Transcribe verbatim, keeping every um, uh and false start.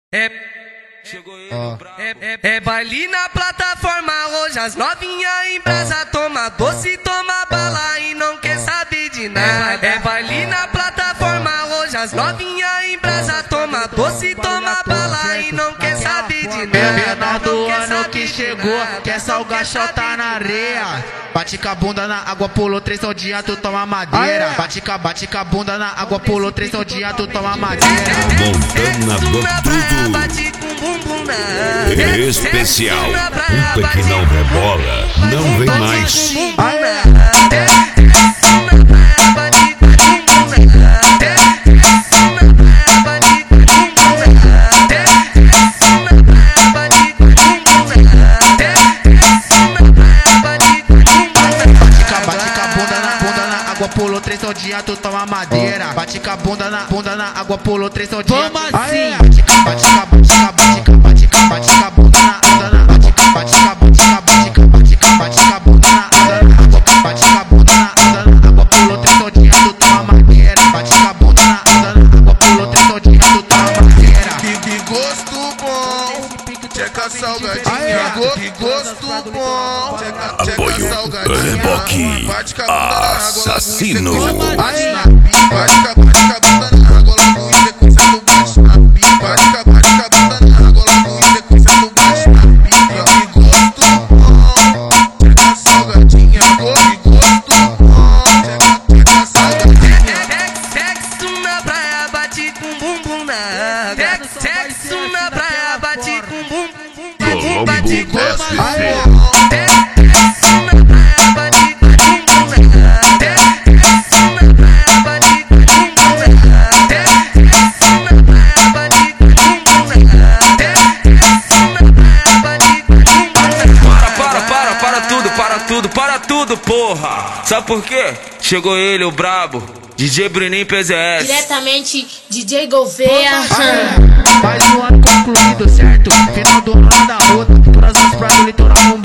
É, chegou ele, oh. é, é, é baile na plataforma, hoje as novinhas em brasa, toma doce, toma bala e não quer saber de nada. É baile na plataforma, hoje as novinhas em brasa, toma doce, toma bala e não quer saber de nada. É menor do ano que chegou, quer salgar chota na areia. Bate com a bunda na água, pulou três ao dia, tu toma madeira. Bate com bate com a bunda na água, pulou três ao dia, tu toma madeira. Montana Tudo especial. Puta que não rebola, não vem mais. Pulou três ao dia, tu toma madeira. Bate com a bunda na bunda na água, pulou três ao dia. Toma assim. Bate com bate com bate com bate com bate com bate com a bunda na bunda na bate com bate com bate com bate com bate com bate com a bunda na bunda na água, bate com a bunda na bunda na água, pulou três ao dia, tu toma madeira. Bate com a bunda na bunda na água, pulou três ao dia, tu toma madeira. Que, que gosto bom, tcheca salgadinha. Que gosto bom, tcheca, tcheca salgadinha. Reboque assassino. Bate na pipa, bate com a bunda na água, logo em sequência tu bate na pipa. Bate com a bunda na água, logo em sequência tu bate na pipa. Que gosto bom, tcheca salgadinha. Que gosto bom, tcheca, tcheca salgadinha. Sexo na praia, bate com bumbum na água. Sexo na praia, bate com bumbum, bate com bumbum. Tudo, para tudo, porra! Sabe por quê? Chegou ele, o brabo, D J Bruninho P Z S. Diretamente, D J Gouveia. Mais um ano concluído, certo? Final do ano da outra. Todas as praias do litoral